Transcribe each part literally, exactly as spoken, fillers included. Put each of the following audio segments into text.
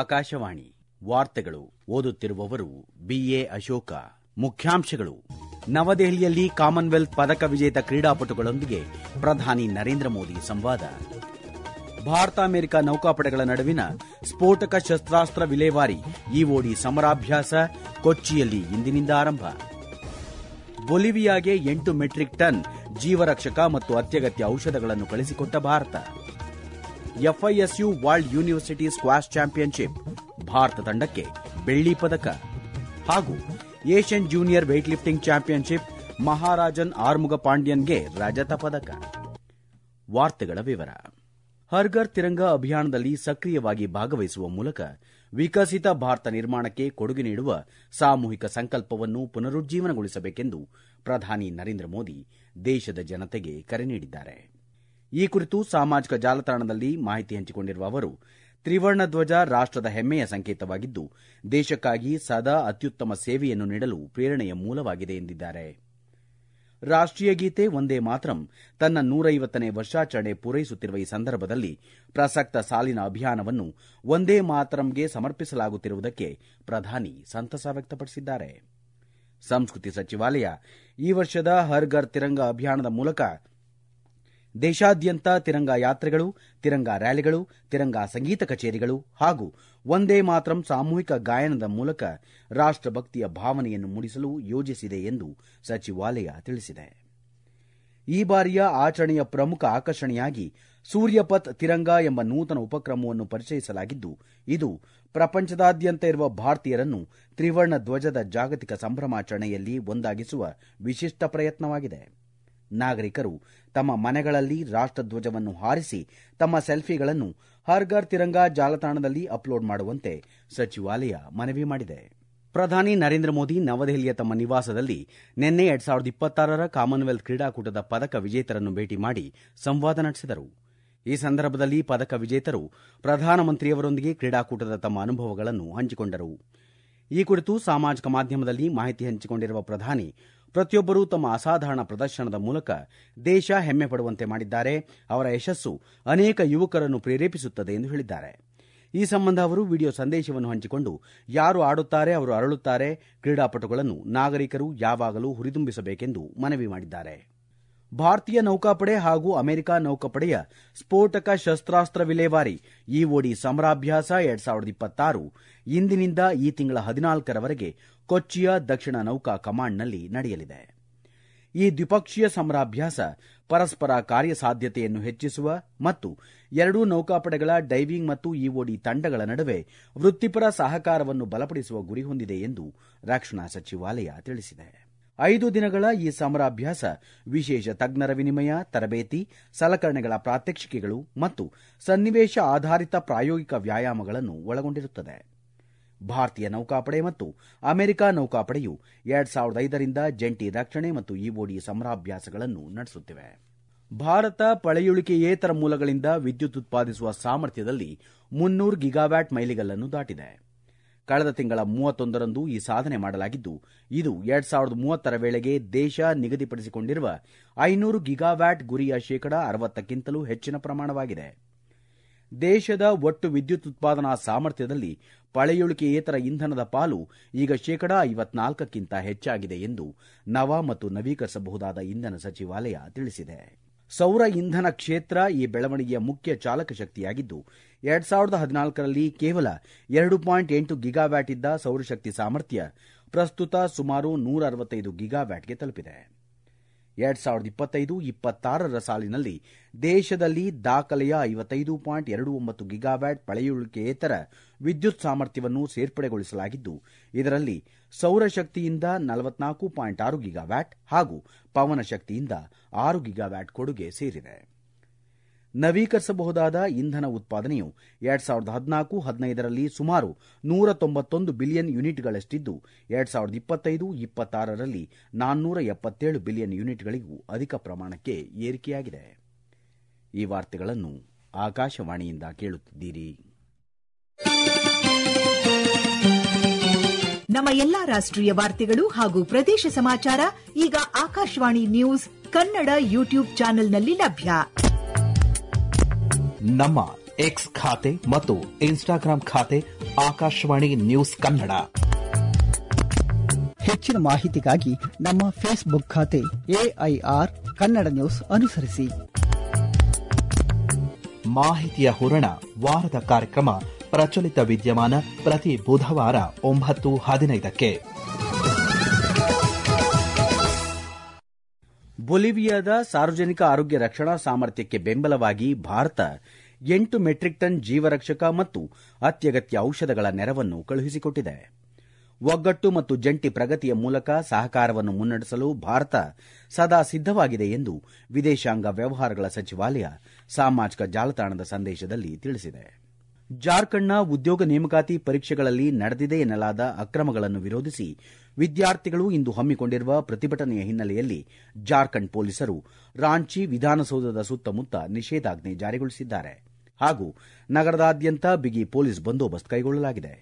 ಆಕಾಶವಾಣಿ ವಾರ್ತೆಗಳು. ಓದುತ್ತಿರುವವರು ಬಿಎ ಅಶೋಕ. ಮುಖ್ಯಾಂಶಗಳು: ನವದೆಹಲಿಯಲ್ಲಿ ಕಾಮನ್ವೆಲ್ತ್ ಪದಕ ವಿಜೇತ ಕ್ರೀಡಾಪಟುಗಳೊಂದಿಗೆ ಪ್ರಧಾನಿ ನರೇಂದ್ರ ಮೋದಿ ಸಂವಾದ. ಭಾರತ ಅಮೆರಿಕ ನೌಕಾಪಡೆಗಳ ನಡುವಿನ ಸ್ಫೋಟಕ ಶಸ್ತ್ರಾಸ್ತ್ರ ವಿಲೇವಾರಿ ಇಒಡಿ ಸಮರಾಭ್ಯಾಸ ಕೊಚ್ಚಿಯಲ್ಲಿ ಇಂದಿನಿಂದ ಆರಂಭ. ಬೊಲಿವಿಯಾಗೆ ಎಂಟು ಮೆಟ್ರಿಕ್ ಟನ್ ಜೀವರಕ್ಷಕ ಮತ್ತು ಅತ್ಯಗತ್ಯ ಔಷಧಗಳನ್ನು ಕಳಿಸಿಕೊಟ್ಟ Bharat. FISU world university squash championship Bharat ತಂಡಕ್ಕೆ ಬೆಳ್ಳಿ ಪದಕ. ಹಾಗೂ Asian junior weight lifting championship Maharajan Arumuga ಪಾಂಡ್ಯನ್ಗೆ ರಜತ ಪದಕ. ವಾರ್ತೆಗಳ ವಿವರ. ಹರ್ ಘರ್ ತಿರಂಗ ಅಭಿಯಾನದಲ್ಲಿ ಸಕ್ರಿಯವಾಗಿ ಭಾಗವಹಿಸುವ ಮೂಲಕ ವಿಕಸಿತ ಭಾರತ ನಿರ್ಮಾಣಕ್ಕೆ ಕೊಡುಗೆ ನೀಡುವ ಸಾಮೂಹಿಕ ಸಂಕಲ್ಪವನ್ನು ಪುನರುಜ್ಜೀವನಗೊಳಿಸಬೇಕೆಂದು ಪ್ರಧಾನಿ ನರೇಂದ್ರ ಮೋದಿ ದೇಶದ ಜನತೆಗೆ ಕರೆ ನೀಡಿದ್ದಾರೆ. ಈ ಕುರಿತು ಸಾಮಾಜಿಕ ಜಾಲತಾಣದಲ್ಲಿ ಮಾಹಿತಿ ಹಂಚಿಕೊಂಡಿರುವ ಅವರು, ತ್ರಿವರ್ಣ ಧ್ವಜ ರಾಷ್ಟದ ಹೆಮ್ಮೆಯ ಸಂಕೇತವಾಗಿದ್ದು, ದೇಶಕ್ಕಾಗಿ ಸದಾ ಅತ್ಯುತ್ತಮ ಸೇವೆಯನ್ನು ನೀಡಲು ಪ್ರೇರಣೆಯ ಮೂಲವಾಗಿದೆ ಎಂದಿದ್ದಾರೆ. ರಾಷ್ಟೀಯ ಗೀತೆ ವಂದೇ ಮಾತರಂ ತನ್ನ ನೂರೈವತ್ತನೇ ವರ್ಷಾಚರಣೆ ಪೂರೈಸುತ್ತಿರುವ ಈ ಸಂದರ್ಭದಲ್ಲಿ ಪ್ರಸಕ್ತ ಸಾಲಿನ ಅಭಿಯಾನವನ್ನು ವಂದೇ ಮಾತರಂಗೆ ಸಮರ್ಪಿಸಲಾಗುತ್ತಿರುವುದಕ್ಕೆ ಪ್ರಧಾನಿ ಸಂತಸ ವ್ಯಕ್ತಪಡಿಸಿದ್ದಾರೆ. ಸಂಸ್ಕೃತಿ ಸಚಿವಾಲಯ ಈ ವರ್ಷದ ಹರ್ ಘರ್ ತಿರಂಗ ಅಭಿಯಾನದ ಮೂಲಕ ದೇಶಾದ್ಯಂತ ತಿರಂಗ ಯಾತ್ರೆಗಳು, ತಿರಂಗ ರ್ಯಾಲಿಗಳು, ತಿರಂಗ ಸಂಗೀತ ಕಚೇರಿಗಳು ಹಾಗೂ ವಂದೇ ಮಾತರಂ ಸಾಮೂಹಿಕ ಗಾಯನದ ಮೂಲಕ ರಾಷ್ಟಭಕ್ತಿಯ ಭಾವನೆಯನ್ನು ಮೂಡಿಸಲು ಯೋಜಿಸಿದೆ ಎಂದು ಸಚಿವಾಲಯ ತಿಳಿಸಿದೆ. ಈ ಬಾರಿಯ ಆಚರಣೆಯ ಪ್ರಮುಖ ಆಕರ್ಷಣೆಯಾಗಿ ಸೂರ್ಯಪಥ್ ತಿರಂಗ ಎಂಬ ನೂತನ ಉಪಕ್ರಮವನ್ನು ಪರಿಚಯಿಸಲಾಗಿದ್ದು, ಇದು ಪ್ರಪಂಚದಾದ್ಯಂತ ಇರುವ ಭಾರತೀಯರನ್ನು ತ್ರಿವರ್ಣ ಧ್ವಜದ ಜಾಗತಿಕ ಸಂಭ್ರಮಾಚರಣೆಯಲ್ಲಿ ಒಂದಾಗಿಸುವ ವಿಶಿಷ್ಟ ಪ್ರಯತ್ನವಾಗಿದೆ. ನಾಗರಿಕರು ತಮ್ಮ ಮನೆಗಳಲ್ಲಿ ರಾಷ್ಟಧ್ವಜವನ್ನು ಹಾರಿಸಿ ತಮ್ಮ ಸೆಲ್ಫಿಗಳನ್ನು ಹರ್ ಘರ್ ತಿರಂಗ ಜಾಲತಾಣದಲ್ಲಿ ಅಪ್ಲೋಡ್ ಮಾಡುವಂತೆ ಸಚಿವಾಲಯ ಮನವಿ ಮಾಡಿದೆ. ಪ್ರಧಾನಿ ನರೇಂದ್ರ ಮೋದಿ ನವದೆಹಲಿಯ ತಮ್ಮ ನಿವಾಸದಲ್ಲಿ ನಿನ್ನೆ ಎರಡ್ ಸಾವಿರದ ಇಪ್ಪತ್ತಾರರ ಕಾಮನ್ವೆಲ್ತ್ ಕ್ರೀಡಾಕೂಟದ ಪದಕ ವಿಜೇತರನ್ನು ಭೇಟಿ ಮಾಡಿ ಸಂವಾದ ನಡೆಸಿದರು. ಈ ಸಂದರ್ಭದಲ್ಲಿ ಪದಕ ವಿಜೇತರು ಪ್ರಧಾನಮಂತ್ರಿಯವರೊಂದಿಗೆ ಕ್ರೀಡಾಕೂಟದ ತಮ್ಮ ಅನುಭವಗಳನ್ನು ಹಂಚಿಕೊಂಡರು. ಈ ಕುರಿತು ಸಾಮಾಜಿಕ ಮಾಧ್ಯಮದಲ್ಲಿ ಮಾಹಿತಿ ಹಂಚಿಕೊಂಡಿರುವ ಪ್ರಧಾನಿ, ಪ್ರತಿಯೊಬ್ಬರೂ ತಮ್ಮ ಅಸಾಧಾರಣ ಪ್ರದರ್ಶನದ ಮೂಲಕ ದೇಶ ಹೆಮ್ಮೆ ಪಡುವಂತೆ ಮಾಡಿದ್ದಾರೆ. ಅವರ ಯಶಸ್ಸು ಅನೇಕ ಯುವಕರನ್ನು ಪ್ರೇರೇಪಿಸುತ್ತದೆ ಎಂದು ಹೇಳಿದ್ದಾರೆ. ಈ ಸಂಬಂಧ ಅವರು ವಿಡಿಯೋ ಸಂದೇಶವನ್ನು ಹಂಚಿಕೊಂಡು, ಯಾರು ಆಡುತ್ತಾರೆ ಅವರು ಅರಳುತ್ತಾರೆ, ಕ್ರೀಡಾಪಟುಗಳನ್ನು ನಾಗರಿಕರು ಯಾವಾಗಲೂ ಹುರಿದುಂಬಿಸಬೇಕೆಂದು ಮನವಿ ಮಾಡಿದ್ದಾರೆ. ಭಾರತೀಯ ನೌಕಾಪಡೆ ಹಾಗೂ ಅಮೆರಿಕ ನೌಕಾಪಡೆಯ ಸ್ಫೋಟಕ ಶಸ್ತ್ರಾಸ್ತ್ರ ವಿಲೇವಾರಿ ಇಒಡಿ ಸಮರಾಭ್ಯಾಸ ಎರಡ್ ಸಾವಿರದ ಇಪ್ಪತ್ತಾರು ಇಂದಿನಿಂದ ಈ ತಿಂಗಳ ಹದಿನಾಲ್ಕರವರೆಗೆ ಕೊಚ್ಚಿಯ ದಕ್ಷಿಣ ನೌಕಾ ಕಮಾಂಡ್ನಲ್ಲಿ ನಡೆಯಲಿದೆ. ಈ ದ್ವಿಪಕ್ಷೀಯ ಸಮರಾಭ್ಯಾಸ ಪರಸ್ಪರ ಕಾರ್ಯಸಾಧ್ಯತೆಯನ್ನು ಹೆಚ್ಚಿಸುವ ಮತ್ತು ಎರಡೂ ನೌಕಾಪಡೆಗಳ ಡೈವಿಂಗ್ ಮತ್ತು ಇಒಡಿ ತಂಡಗಳ ನಡುವೆ ವೃತ್ತಿಪರ ಸಹಕಾರವನ್ನು ಬಲಪಡಿಸುವ ಗುರಿ ಹೊಂದಿದೆ ಎಂದು ರಕ್ಷಣಾ ಸಚಿವಾಲಯ ತಿಳಿಸಿದೆ. ಐದು ದಿನಗಳ ಈ ಸಮರಾಭ್ಯಾಸ ವಿಶೇಷ ತಜ್ಞರ ವಿನಿಮಯ, ತರಬೇತಿ, ಸಲಕರಣೆಗಳ ಪ್ರಾತ್ಯಕ್ಷಿಕೆಗಳು ಮತ್ತು ಸನ್ನಿವೇಶ ಆಧಾರಿತ ಪ್ರಾಯೋಗಿಕ ವ್ಯಾಯಾಮಗಳನ್ನು ಒಳಗೊಂಡಿರುತ್ತದೆ. ಭಾರತೀಯ ನೌಕಾಪಡೆ ಮತ್ತು ಅಮೆರಿಕ ನೌಕಾಪಡೆಯು ಎರಡ್ ಸಾವಿರದ ಐದರಿಂದ ಜಂಟಿ ರಕ್ಷಣೆ ಮತ್ತು ಇಒಡಿ ಸಮರಾಭ್ಯಾಸಗಳನ್ನು ನಡೆಸುತ್ತಿವೆ. ಭಾರತ ಪಳೆಯುಳಿಕೆಯೇತರ ಮೂಲಗಳಿಂದ ವಿದ್ಯುತ್ ಉತ್ಪಾದಿಸುವ ಸಾಮರ್ಥ್ಯದಲ್ಲಿ ಮುನ್ನೂರು ಗಿಗಾವ್ಯಾಟ್ ಮೈಲಿಗಲ್ಲನ್ನು ದಾಟಿದೆ. ಕಳೆದ ತಿಂಗಳ ಮೂವತ್ತೊಂದರಂದು ಈ ಸಾಧನೆ ಮಾಡಲಾಗಿದ್ದು, ಇದು ಎರಡ್ ಸಾವಿರದ ಮೂವತ್ತರ ವೇಳೆಗೆ ದೇಶ ನಿಗದಿಪಡಿಸಿಕೊಂಡಿರುವ ಐನೂರು ಗಿಗಾವ್ಯಾಟ್ ಗುರಿಯ ಶೇಕಡ ಅರವತ್ತಕ್ಕಿಂತಲೂ ಹೆಚ್ಚಿನ ಪ್ರಮಾಣವಾಗಿದೆ. ದೇಶದ ಒಟ್ಟು ವಿದ್ಯುತ್ ಉತ್ಪಾದನಾ ಸಾಮರ್ಥ್ಯದಲ್ಲಿ ಪಳೆಯುಳಿಕೆಯೇತರ ಇಂಧನದ ಪಾಲು ಈಗ ಶೇಕಡ ಐವತ್ನಾಲ್ಕಕ್ಕಿಂತ ಹೆಚ್ಚಾಗಿದೆ ಎಂದು ನವ ಮತ್ತು ನವೀಕರಿಸಬಹುದಾದ ಇಂಧನ ಸಚಿವಾಲಯ ತಿಳಿಸಿದೆ. ಸೌರ ಇಂಧನ ಕ್ಷೇತ್ರ ಈ ಬೆಳವಣಿಗೆಯ ಮುಖ್ಯ ಚಾಲಕ ಶಕ್ತಿಯಾಗಿದ್ದು, ಎರಡ್ ಸಾವಿರದ ಹದಿನಾಲ್ಕರಲ್ಲಿ ಕೇವಲ ಎರಡು ಪಾಯಿಂಟ್ ಎಂಟು ಗಿಗಾವ್ಯಾಟ್ ಇದ್ದ ಸೌರಶಕ್ತಿ ಸಾಮರ್ಥ್ಯ ಪ್ರಸ್ತುತ ಸುಮಾರು ನೂರ ಅರವತ್ತೈದು ಗಿಗಾವ್ಯಾಟ್ಗೆ ತಲುಪಿದೆ. ಎರಡ್ ಸಾವಿರದ ಇಪ್ಪತ್ತೈದು ಇಪ್ಪತ್ತಾರರ ಸಾಲಿನಲ್ಲಿ ದೇಶದಲ್ಲಿ ದಾಖಲೆಯ ಐವತ್ತೈದು ಪಾಯಿಂಟ್ ಎರಡು ಒಂಬತ್ತು ಗಿಗಾವ್ಯಾಟ್ ಪಳೆಯುಳಿಕೆಯೇತರ ವಿದ್ಯುತ್ ಸಾಮರ್ಥ್ಯವನ್ನು ಸೇರ್ಪಡೆಗೊಳಿಸಲಾಗಿದ್ದು, ಇದರಲ್ಲಿ ಸೌರಶಕ್ತಿಯಿಂದ ನಲವತ್ನಾಲ್ಕು ಪಾಯಿಂಟ್ ಆರು ಗಿಗಾವ್ಯಾಟ್ ಹಾಗೂ ಪವನ ಶಕ್ತಿಯಿಂದ ಆರು ಗಿಗಾವ್ಯಾಟ್ ಕೊಡುಗೆ ಸೇರಿದೆ. ನವೀಕರಿಸಬಹುದಾದ ಇಂಧನ ಉತ್ಪಾದನೆಯು ಎರಡ್ ಸಾವಿರದ ಹದಿನಾಲ್ಕು ಹದಿನೈದರಲ್ಲಿ ಸುಮಾರು ನೂರ ತೊಂಬತ್ತೊಂದು ಬಿಲಿಯನ್ ಯೂನಿಟ್ಗಳಷ್ಟಿದ್ದು, ಎರಡ್ ಸಾವಿರದ ಇಪ್ಪತ್ತೈದು ಇಪ್ಪತ್ತಾರರಲ್ಲಿ ನಾನ್ನೂರ ಎಪ್ಪತ್ತೇಳು ಬಿಲಿಯನ್ ಯೂನಿಟ್ಗಳಿಗೂ ಅಧಿಕ ಪ್ರಮಾಣಕ್ಕೆ ಏರಿಕೆಯಾಗಿದೆ. ಈ ವಾರ್ತೆಗಳನ್ನು ಆಕಾಶವಾಣಿಯಿಂದ ಕೇಳುತ್ತಿದ್ದೀರಿ. ನಮ್ಮ ಎಲ್ಲಾ ರಾಷ್ಟ್ರೀಯ ವಾರ್ತೆಗಳು ಹಾಗೂ ಪ್ರದೇಶ ಸಮಾಚಾರ ಈಗ ಆಕಾಶವಾಣಿ ನ್ಯೂಸ್ ಕನ್ನಡ ಯೂಟ್ಯೂಬ್ ಚಾನೆಲ್ನಲ್ಲಿ ಲಭ್ಯ. ನಮ್ಮ ಎಕ್ಸ್ ಖಾತೆ ಮತ್ತು ಇನ್ಸ್ಟಾಗ್ರಾಂ ಖಾತೆ ಆಕಾಶವಾಣಿ ನ್ಯೂಸ್ ಕನ್ನಡ. ಹೆಚ್ಚಿನ ಮಾಹಿತಿಗಾಗಿ ನಮ್ಮ ಫೇಸ್ಬುಕ್ ಖಾತೆ ಎಐಆರ್ ಕನ್ನಡ ನ್ಯೂಸ್ ಅನುಸರಿಸಿ. ಮಾಹಿತಿಯ ಹೂರಣ ವಾರದ ಕಾರ್ಯಕ್ರಮ ಪ್ರಚಲಿತ ವಿದ್ಯಮಾನ ಪ್ರತಿ ಬುಧವಾರ ಒಂಬತ್ತು ಹದಿನೈದಕ್ಕೆ. ಬೊಲಿವಿಯಾದ ಸಾರ್ವಜನಿಕ ಆರೋಗ್ಯ ರಕ್ಷಣಾ ಸಾಮರ್ಥ್ಯಕ್ಕೆ ಬೆಂಬಲವಾಗಿ ಭಾರತ ಎಂಟು ಮೆಟ್ರಿಕ್ ಟನ್ ಜೀವರಕ್ಷಕ ಮತ್ತು ಅತ್ಯಗತ್ಯ ಔಷಧಗಳ ನೆರವನ್ನು ಕಳುಹಿಸಿಕೊಟ್ಟಿದೆ. ಒಗ್ಗಟ್ಟು ಮತ್ತು ಜಂಟಿ ಪ್ರಗತಿಯ ಮೂಲಕ ಸಹಕಾರವನ್ನು ಮುನ್ನಡೆಸಲು ಭಾರತ ಸದಾ ಸಿದ್ದವಾಗಿದೆ ಎಂದು ವಿದೇಶಾಂಗ ವ್ಯವಹಾರಗಳ ಸಚಿವಾಲಯ ಸಾಮಾಜಿಕ ಜಾಲತಾಣದ ಸಂದೇಶದಲ್ಲಿ ತಿಳಿಸಿದೆ. ಜಾರ್ಖಂಡ್ನ ಉದ್ಯೋಗ ನೇಮಕಾತಿ ಪರೀಕ್ಷೆಗಳಲ್ಲಿ ನಡೆದಿದೆ ಎನ್ನಲಾದ ಅಕ್ರಮಗಳನ್ನು ವಿರೋಧಿಸಿ ವಿದ್ಯಾರ್ಥಿಗಳು ಇಂದು ಹಮ್ಮಿಕೊಂಡಿರುವ ಪ್ರತಿಭಟನೆಯ ಹಿನ್ನೆಲೆಯಲ್ಲಿ ಜಾರ್ಖಂಡ್ ಪೊಲೀಸರು ರಾಂಚಿ ವಿಧಾನಸೌಧದ ಸುತ್ತಮುತ್ತ ನಿಷೇಧಾಜ್ಞೆ ಜಾರಿಗೊಳಿಸಿದ್ದಾರೆ ಹಾಗೂ ನಗರದಾದ್ಯಂತ ಬಿಗಿ ಪೊಲೀಸ್ ಬಂದೋಬಸ್ತ್ ಕೈಗೊಳ್ಳಲಾಗಿದೆ.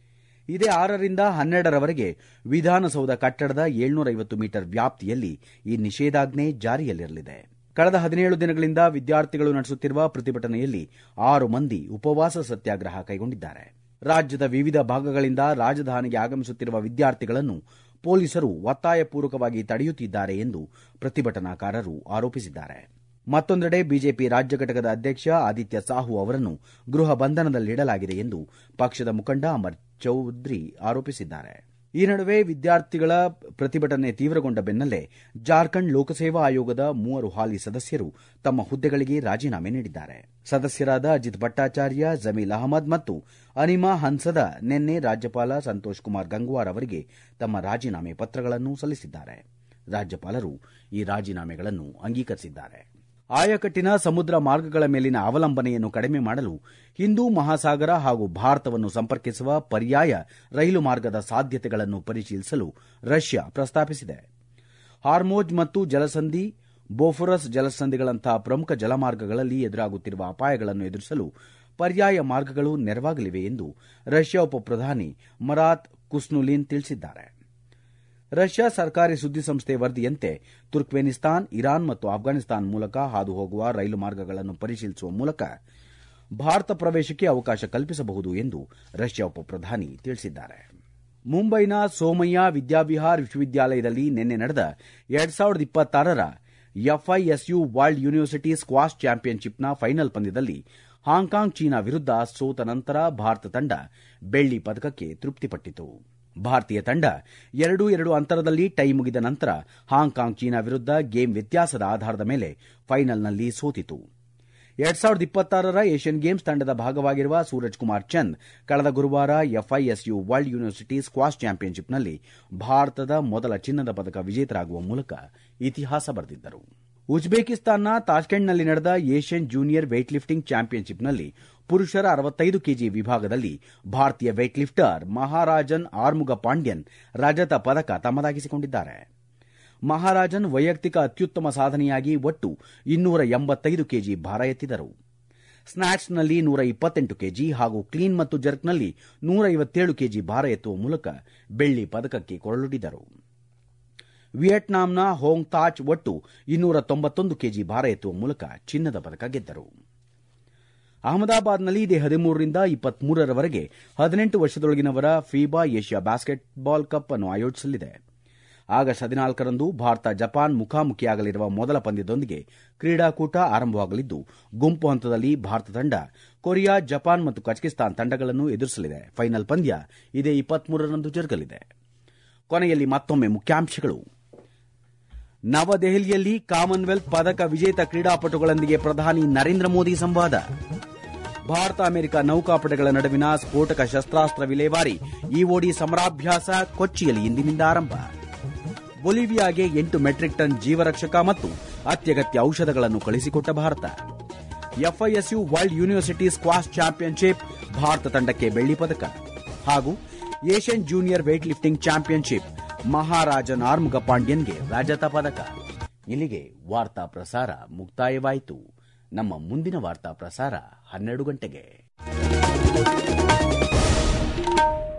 ಇದೇ ಆರರಿಂದ ಹನ್ನೆರಡರವರೆಗೆ ವಿಧಾನಸೌಧ ಕಟ್ಟಡದ ಏಳ್ನೂರ ಐವತ್ತು ಮೀಟರ್ ವ್ಯಾಪ್ತಿಯಲ್ಲಿ ಈ ನಿಷೇಧಾಜ್ಞೆ ಜಾರಿಯಲ್ಲಿರಲಿದೆ. ಕಳೆದ ಹದಿನೇಳು ದಿನಗಳಿಂದ ವಿದ್ಯಾರ್ಥಿಗಳು ನಡೆಸುತ್ತಿರುವ ಪ್ರತಿಭಟನೆಯಲ್ಲಿ ಆರು ಮಂದಿ ಉಪವಾಸ ಸತ್ಯಾಗ್ರಹ ಕೈಗೊಂಡಿದ್ದಾರೆ. ರಾಜ್ಯದ ವಿವಿಧ ಭಾಗಗಳಿಂದ ರಾಜಧಾನಿಗೆ ಆಗಮಿಸುತ್ತಿರುವ ವಿದ್ಯಾರ್ಥಿಗಳನ್ನು ಪೊಲೀಸರು ಒತ್ತಾಯಪೂರ್ವಕವಾಗಿ ತಡೆಯುತ್ತಿದ್ದಾರೆ ಎಂದು ಪ್ರತಿಭಟನಾಕಾರರು ಆರೋಪಿಸಿದ್ದಾರೆ. ಮತ್ತೊಂದೆಡೆ ಬಿಜೆಪಿ ರಾಜ್ಯ ಘಟಕದ ಅಧ್ಯಕ್ಷ ಆದಿತ್ಯ ಸಾಹು ಅವರನ್ನು ಗೃಹ ಬಂಧನದಲ್ಲಿಡಲಾಗಿದೆ ಎಂದು ಪಕ್ಷದ ಮುಖಂಡ ಅಮರ್ ಚೌಧರಿ ಆರೋಪಿಸಿದ್ದಾರೆ. ಈ ನಡುವೆ ವಿದ್ಯಾರ್ಥಿಗಳ ಪ್ರತಿಭಟನೆ ತೀವ್ರಗೊಂಡ ಬೆನ್ನಲ್ಲೇ ಜಾರ್ಖಂಡ್ ಲೋಕಸೇವಾ ಆಯೋಗದ ಮೂವರು ಹಾಲಿ ಸದಸ್ಯರು ತಮ್ಮ ಹುದ್ದೆಗಳಿಗೆ ರಾಜೀನಾಮೆ ನೀಡಿದ್ದಾರೆ. ಸದಸ್ಯರಾದ ಅಜಿತ್ ಭಟ್ಟಾಚಾರ್ಯ, ಜಮೀಲ್ ಅಹಮದ್ ಮತ್ತು ಅನಿಮಾ ಹನ್ಸದ ನಿನ್ನೆ ರಾಜ್ಯಪಾಲ ಸಂತೋಷ್ ಕುಮಾರ್ ಗಂಗ್ವಾರ್ ಅವರಿಗೆ ತಮ್ಮ ರಾಜೀನಾಮೆ ಪತ್ರಗಳನ್ನು ಸಲ್ಲಿಸಿದ್ದಾರೆ. ರಾಜ್ಯಪಾಲರು ಈ ರಾಜೀನಾಮೆಗಳನ್ನು ಅಂಗೀಕರಿಸಿದ್ದಾರೆ. ಆಯಕಟ್ಟಿನ ಸಮುದ್ರ ಮಾರ್ಗಗಳ ಮೇಲಿನ ಅವಲಂಬನೆಯನ್ನು ಕಡಿಮೆ ಮಾಡಲು ಹಿಂದೂ ಮಹಾಸಾಗರ ಹಾಗೂ ಭಾರತವನ್ನು ಸಂಪರ್ಕಿಸುವ ಪರ್ಯಾಯ ರೈಲು ಮಾರ್ಗದ ಸಾಧ್ಯತೆಗಳನ್ನು ಪರಿಶೀಲಿಸಲು ರಷ್ಯಾ ಪ್ರಸ್ತಾಪಿಸಿದೆ. ಹಾರ್ಮೋಜ್ ಮತ್ತು ಜಲಸಂಧಿ, ಬೋಫೋರಸ್ ಜಲಸಂಧಿಗಳಂತಹ ಪ್ರಮುಖ ಜಲಮಾರ್ಗಗಳಲ್ಲಿ ಎದುರಾಗುತ್ತಿರುವ ಅಪಾಯಗಳನ್ನು ಎದುರಿಸಲು ಪರ್ಯಾಯ ಮಾರ್ಗಗಳು ನೆರವಾಗಲಿವೆ ಎಂದು ರಷ್ಯಾ ಉಪಪ್ರಧಾನಿ ಮರಾತ್ ಕುಸ್ನುಲಿನ್ ತಿಳಿಸಿದ್ದಾರೆ. ರಷ್ಯಾ ಸರ್ಕಾರಿ ಸುದ್ದಿಸಂಸ್ಥೆ ವರದಿಯಂತೆ ತುರ್ಕ್ಮೆನಿಸ್ತಾನ್, ಇರಾನ್ ಮತ್ತು ಅಫ್ಘಾನಿಸ್ತಾನ್ ಮೂಲಕ ಹಾದು ಹೋಗುವ ರೈಲು ಮಾರ್ಗಗಳನ್ನು ಪರಿಶೀಲಿಸುವ ಮೂಲಕ ಭಾರತ ಪ್ರವೇಶಕ್ಕೆ ಅವಕಾಶ ಕಲ್ಪಿಸಬಹುದು ಎಂದು ರಷ್ಯಾ ಉಪಪ್ರಧಾನಿ ತಿಳಿಸಿದ್ದಾರೆ. ಮುಂಬೈನ ಸೋಮಯ್ಯ ವಿದ್ಯಾವಿಹಾರ್ ವಿಶ್ವವಿದ್ಯಾಲಯದಲ್ಲಿ ನಿನ್ನೆ ನಡೆದ ಎರಡ್ ಸಾವಿರದ ಇಪ್ಪತ್ತಾರರ ಎಫ್ಐಎಸ್ಯು ವರ್ಲ್ಡ್ ಯೂನಿವರ್ಸಿಟಿ ಸ್ಕ್ವಾಷ್ ಚಾಂಪಿಯನ್ಶಿಪ್ನ ಫೈನಲ್ ಪಂದ್ಯದಲ್ಲಿ ಹಾಂಕಾಂಗ್ ಚೀನಾ ವಿರುದ್ಧ ಸೋತ ನಂತರ ಭಾರತ ತಂಡ ಬೆಳ್ಳಿ ಪದಕಕ್ಕೆ ತೃಪ್ತಿಪಟ್ಟಿತು. ಭಾರತೀಯ ತಂಡ ಎರಡು ಎರಡು ಅಂತರದಲ್ಲಿ ಟೈ ಮುಗಿದ ನಂತರ ಹಾಂಕಾಂಗ್ ಚೀನಾ ವಿರುದ್ಧ ಗೇಮ್ ವ್ಯತ್ಯಾಸದ ಆಧಾರದ ಮೇಲೆ ಫೈನಲ್ನಲ್ಲಿ ಸೋತಿತು. ಎರಡ್ ಸಾವಿರದ ಇಪ್ಪತ್ತಾರರ ಏಷ್ಯನ್ ಗೇಮ್ಸ್ ತಂಡದ ಭಾಗವಾಗಿರುವ ಸೂರಜ್ ಕುಮಾರ್ ಚಂದ್ ಕಳೆದ ಗುರುವಾರ ಎಫ್ಐಎಸ್ಯು ವರ್ಲ್ಡ್ ಯೂನಿವರ್ಸಿಟಿ ಸ್ಕ್ವಾಷ್ ಚಾಂಪಿಯನ್ಶಿಪ್ನಲ್ಲಿ ಭಾರತದ ಮೊದಲ ಚಿನ್ನದ ಪದಕ ವಿಜೇತರಾಗುವ ಮೂಲಕ ಇತಿಹಾಸ ಬರೆದಿದ್ದರು. ಉಜ್ಬೇಕಿಸ್ತಾನ್ನ ತಾಷ್ಕೆಂಟ್ನಲ್ಲಿ ನಡೆದ ಏಷ್ಯನ್ ಜೂನಿಯರ್ ವೇಟ್ ಲಿಫ್ಟಿಂಗ್ ಚಾಂಪಿಯನ್ಶಿಪ್ನಲ್ಲಿ ಪುರುಷರ ಅರವತ್ತೈದು ಕೆಜಿ ವಿಭಾಗದಲ್ಲಿ ಭಾರತೀಯ ವೇಟ್ ಲಿಫ್ಟರ್ ಮಹಾರಾಜನ್ ಆರ್ಮುಗ ಪಾಂಡ್ಯನ್ ರಜತ ಪದಕ ತಮ್ಮದಾಗಿಸಿಕೊಂಡಿದ್ದಾರೆ. ಮಹಾರಾಜನ್ ವೈಯಕ್ತಿಕ ಅತ್ಯುತ್ತಮ ಸಾಧನೆಯಾಗಿ ಒಟ್ಟು ಇನ್ನೂರ ಎಂಬತ್ತೈದು ಕೆಜಿ ಭಾರ ಎತ್ತಿದರು. ಸ್ನ್ಯಾಚ್ನಲ್ಲಿ ನೂರ ಇಪ್ಪತ್ತೆಂಟು ಕೆಜಿ ಹಾಗೂ ಕ್ಲೀನ್ ಮತ್ತು ಜರ್ಕ್ನಲ್ಲಿ ನೂರ ಐವತ್ತೇಳು ಕೆಜಿ ಭಾರ ಎತ್ತುವ ಮೂಲಕ ಬೆಳ್ಳಿ ಪದಕಕ್ಕೆ ಕೊರಳುಡಿದರು. ವಿಯೆಟ್ನಾಂನ ಹೋಂಗ್ ತಾಚ್ ಒಟ್ಟು ಇನ್ನೂರ ತೊಂಬತ್ತೊಂದು ಕೆಜಿ ಭಾರ ಎತ್ತುವ ಮೂಲಕ ಚಿನ್ನದ ಪದಕ ಗೆದ್ದರು. ಅಹಮದಾಬಾದ್ನಲ್ಲಿ ಇದೇ ಹದಿಮೂರರಿಂದ ಇಪ್ಪತ್ಮೂರರವರೆಗೆ ಹದಿನೆಂಟು ವರ್ಷದೊಳಗಿನವರ ಫೀಬಾ ಏಷ್ಯಾ ಬ್ಯಾಸ್ಕೆಟ್ಬಾಲ್ ಕಪ್ ಅನ್ನು ಆಯೋಜಿಸಲಿದೆ. ಆಗಸ್ಟ್ ಹದಿನಾಲ್ಕರಂದು ಭಾರತ ಜಪಾನ್ ಮುಖಾಮುಖಿಯಾಗಲಿರುವ ಮೊದಲ ಪಂದ್ಯದೊಂದಿಗೆ ಕ್ರೀಡಾಕೂಟ ಆರಂಭವಾಗಲಿದ್ದು, ಗುಂಪು ಹಂತದಲ್ಲಿ ಭಾರತ ತಂಡ ಕೊರಿಯಾ, ಜಪಾನ್ ಮತ್ತು ಕಜಕಿಸ್ತಾನ್ ತಂಡಗಳನ್ನು ಎದುರಿಸಲಿದೆ. ಫೈನಲ್ ಪಂದ್ಯ ಇದೇ ಇಪ್ಪತ್ಮೂರರಂದು ಜರುಗಲಿದೆ. ಕೊನೆಯಲ್ಲಿ ಮತ್ತೊಮ್ಮೆ ಮುಖ್ಯಾಂಶಗಳು. ನವದೆಹಲಿಯಲ್ಲಿ ಕಾಮನ್ವೆಲ್ತ್ ಪದಕ ವಿಜೇತ ಕ್ರೀಡಾಪಟುಗಳೊಂದಿಗೆ ಪ್ರಧಾನಿ ನರೇಂದ್ರ ಮೋದಿ ಸಂವಾದ. ಭಾರತ ಅಮೆರಿಕ ನೌಕಾಪಡೆಗಳ ನಡುವಿನ ಸ್ಫೋಟಕ ಶಸ್ತ್ರಾಸ್ತ್ರ ವಿಲೇವಾರಿ ಇಒಡಿ ಸಮರಾಭ್ಯಾಸ ಕೊಚ್ಚಿಯಲ್ಲಿ ಇಂದಿನಿಂದ ಆರಂಭ. ಬೊಲಿವಿಯಾಗೆ ಎಂಟು ಮೆಟ್ರಿಕ್ ಟನ್ ಜೀವರಕ್ಷಕ ಮತ್ತು ಅತ್ಯಗತ್ಯ ಔಷಧಗಳನ್ನು ಕಳಿಸಿಕೊಟ್ಟ Bharat. FISU world university squash championship Bharat ತಂಡಕ್ಕೆ ಬೆಳ್ಳಿ ಪದಕ. ಹಾಗೂ Asian junior weight lifting championship Maharajan Arumuga ಪಾಂಡ್ಯನ್ಗೆ ರಜತ ಪದಕ. ಇಲ್ಲಿಗೆ ವಾರ್ತಾ ಪ್ರಸಾರ ಮುಕ್ತಾಯವಾಯಿತು. ನಮ್ಮ ಮುಂದಿನ ವಾರ್ತಾ ಪ್ರಸಾರ ಹನ್ನೆರಡು ಗಂಟೆಗೆ.